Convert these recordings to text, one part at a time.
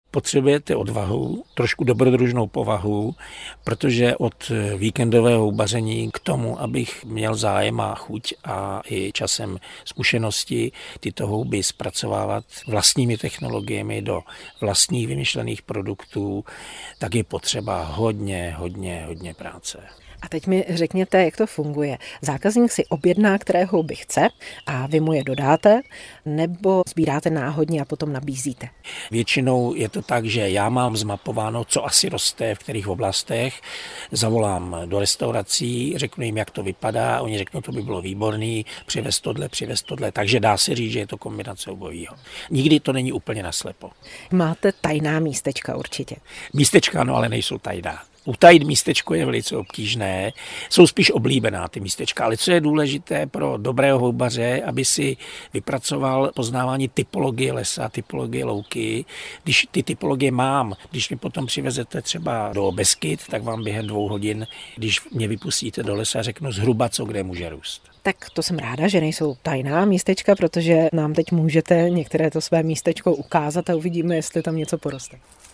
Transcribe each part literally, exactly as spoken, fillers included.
Potřebujete odvahu, trošku dobrodružnou povahu, protože od víkendového houbaření k tomu, abych měl zájem a chuť a i časem zkušenosti tyto houby zpracovávat vlastními technologiemi do vlastních vymyšlených produktů, tak je potřeba hodně, hodně, hodně práce. A teď mi řekněte, jak to funguje. Zákazník si objedná, které houby chce a vy mu je dodáte, nebo sbíráte náhodně a potom nabízíte? Většinou je to tak, že já mám zmapováno, co asi roste v kterých oblastech, zavolám do restaurací, řeknu jim, jak to vypadá, oni řeknou, to by bylo výborný, přivez tohle, přivez tohle, takže dá se říct, že je to kombinace obojího. Nikdy to není úplně naslepo. Máte tajná místečka určitě. Místečka, no ale nejsou tajná. Utajit místečko je velice obtížné, jsou spíš oblíbená ty místečka, ale co je důležité pro dobrého houbaře, aby si vypracoval poznávání typologie lesa, typologie louky. Když ty typologie mám, když mi potom přivezete třeba do Beskyd, tak vám během dvou hodin, když mě vypustíte do lesa, řeknu zhruba, co kde může růst. Tak to jsem ráda, že nejsou tajná místečka, protože nám teď můžete některé to své místečko ukázat a uvidíme, jestli tam něco poroste.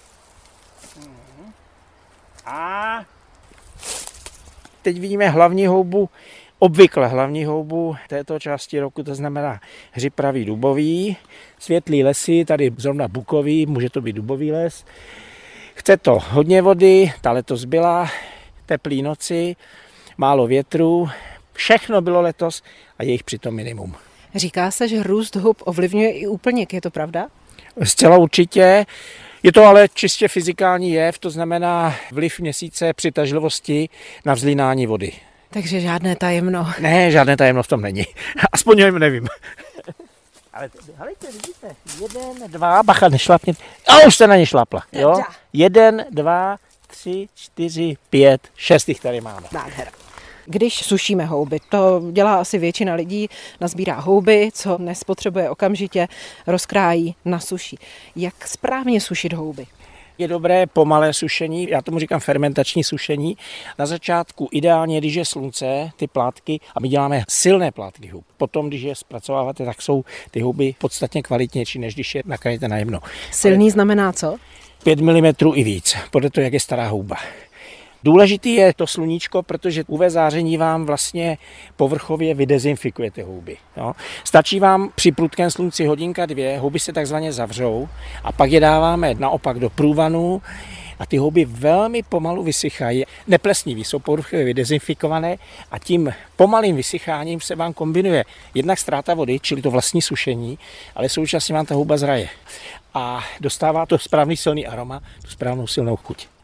A teď vidíme hlavní houbu, obvykle hlavní houbu této části roku, to znamená hřib pravý dubový, světlý lesy, tady zrovna bukový, může to být dubový les. Chce to hodně vody, ta letos byla, teplý noci, málo větru, všechno bylo letos a je jich přitom minimum. Říká se, že růst hub ovlivňuje i úplněk, je to pravda? Zcela určitě. Je to ale čistě fyzikální jev, to znamená vliv měsíce přitažlivosti na vzlínání vody. Takže žádné tajemno. Ne, žádné tajemno v tom není. Aspoň já jim nevím. Ale helejte, vidíte, jeden, dva, bacha, nešlapněte. A už se na ně šlapla. Jo? Jeden, dva, tři, čtyři, pět, šest jich tady máme. Nádhera. Když sušíme houby, to dělá asi většina lidí, nazbírá houby, co nespotřebuje okamžitě, rozkrájí, nasuší. Jak správně sušit houby? Je dobré pomalé sušení, já tomu říkám fermentační sušení. Na začátku ideálně, když je slunce, ty plátky, a my děláme silné plátky hub. Potom, když je zpracováváte, tak jsou ty houby podstatně kvalitnější, než když je nakrájíte na jemno. Silný znamená co? pět milimetrů i víc, podle toho, jak je stará houba. Důležitý je to sluníčko, protože U V záření vám vlastně povrchově vydezinfikuje ty houby. Jo. Stačí vám při prudkém slunci hodinka dvě, houby se takzvaně zavřou a pak je dáváme naopak do průvanu a ty houby velmi pomalu vysychají. Neplesniví, jsou povrchově vydezinfikované a tím pomalým vysycháním se vám kombinuje jednak ztráta vody, čili to vlastní sušení, ale současně vám ta houba zraje. A dostává to správný silný aroma, tu správnou silnou chuť.